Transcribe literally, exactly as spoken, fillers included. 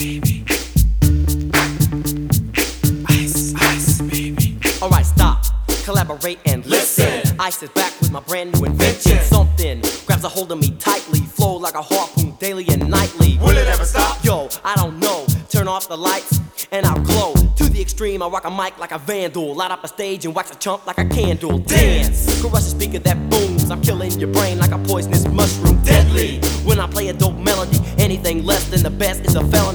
baby. Ice, ice, baby. Alright, stop, collaborate and listen. Ice is back with my brand new invention. Something grabs a hold of me tightly, flow like a harpoon daily and nightly. Will it ever stop? Yo, I don't know. Turn off the lights and I'll glow. To the extreme, I rock a mic like a vandal. Light up a stage and wax a chump like a candle. Dance, crush a speaker that booms. I'm killing your brain like a poisonous mushroom. Deadly, when I play a dope melody, anything less than the best is a felony.